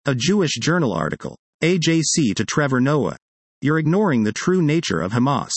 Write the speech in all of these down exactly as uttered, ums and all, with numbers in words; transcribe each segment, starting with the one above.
A Jewish Journal article. A J C to Trevor Noah. You're ignoring the true nature of Hamas.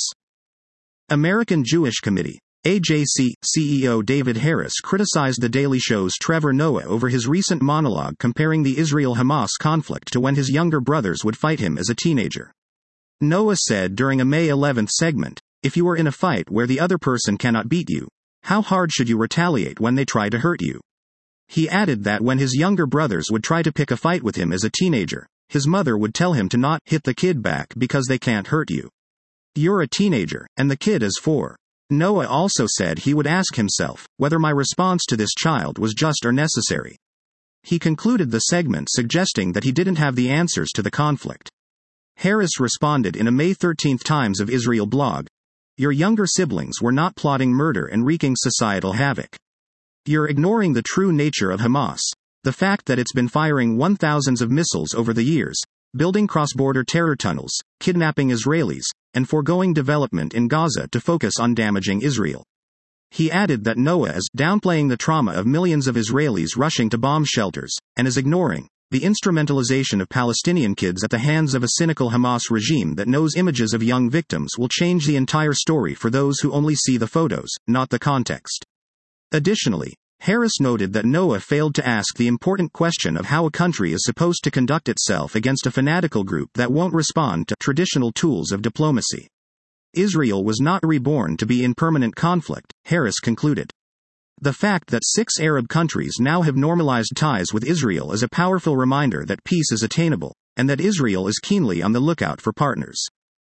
American Jewish Committee. A J C C E O David Harris criticized The Daily Show's Trevor Noah over his recent monologue comparing the Israel-Hamas conflict to when his younger brothers would fight him as a teenager. Noah said during a May eleventh segment, "If you are in a fight where the other person cannot beat you, how hard should you retaliate when they try to hurt you?" He added that when his younger brothers would try to pick a fight with him as a teenager, his mother would tell him to not hit the kid back because they can't hurt you. You're a teenager, and the kid is four. Noah also said he would ask himself whether my response to this child was just or necessary. He concluded the segment suggesting that he didn't have the answers to the conflict. Harris responded in a May thirteenth Times of Israel blog, "Your younger siblings were not plotting murder and wreaking societal havoc. You're ignoring the true nature of Hamas, the fact that it's been firing one thousands of missiles over the years, building cross-border terror tunnels, kidnapping Israelis, and foregoing development in Gaza to focus on damaging Israel." He added that Noah is downplaying the trauma of millions of Israelis rushing to bomb shelters, and is ignoring the instrumentalization of Palestinian kids at the hands of a cynical Hamas regime that knows images of young victims will change the entire story for those who only see the photos, not the context. Additionally, Harris noted that Noah failed to ask the important question of how a country is supposed to conduct itself against a fanatical group that won't respond to traditional tools of diplomacy. Israel was not reborn to be in permanent conflict, Harris concluded. The fact that six Arab countries now have normalized ties with Israel is a powerful reminder that peace is attainable, and that Israel is keenly on the lookout for partners.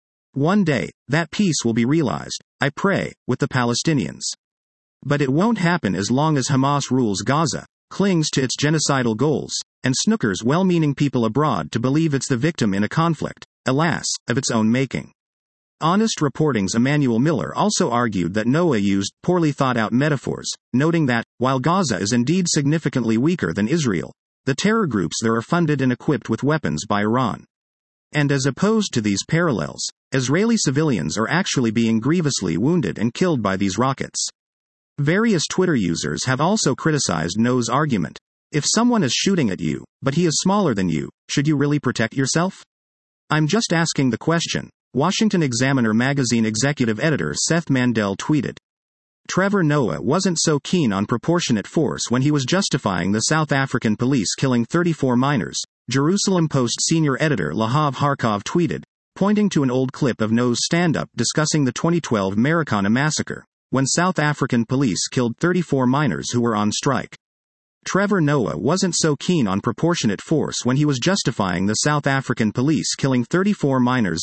One day, that peace will be realized, I pray, with the Palestinians. But it won't happen as long as Hamas rules Gaza, clings to its genocidal goals, and snookers well-meaning people abroad to believe it's the victim in a conflict, alas, of its own making. Honest Reporting's Emmanuel Miller also argued that Noah used poorly thought-out metaphors, noting that, while Gaza is indeed significantly weaker than Israel, the terror groups there are funded and equipped with weapons by Iran. And as opposed to these parallels, Israeli civilians are actually being grievously wounded and killed by these rockets. Various Twitter users have also criticized Noah's argument. If someone is shooting at you, but he is smaller than you, should you really protect yourself? I'm just asking the question, Washington Examiner magazine executive editor Seth Mandel tweeted. Trevor Noah wasn't so keen on proportionate force when he was justifying the South African police killing thirty-four minors, Jerusalem Post senior editor Lahav Harkov tweeted, pointing to an old clip of Noah's stand-up discussing the twenty twelve Marikana massacre, when South African police killed thirty-four minors who were on strike. Trevor Noah wasn't so keen on proportionate force when he was justifying the South African police killing thirty-four minors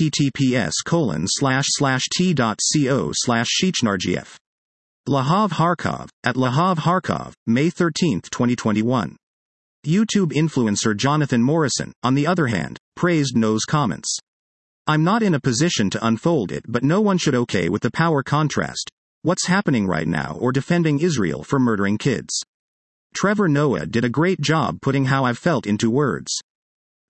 https colon slash slash t.co slash sheichnargf. Lahav Harkov, at Lahav Harkov, May thirteenth twenty twenty-one. YouTube influencer Jonathan Morrison, on the other hand, praised Noah's comments. I'm not in a position to unfold it, but no one should okay with the power contrast, what's happening right now, or defending Israel for murdering kids. Trevor Noah did a great job putting how I've felt into words.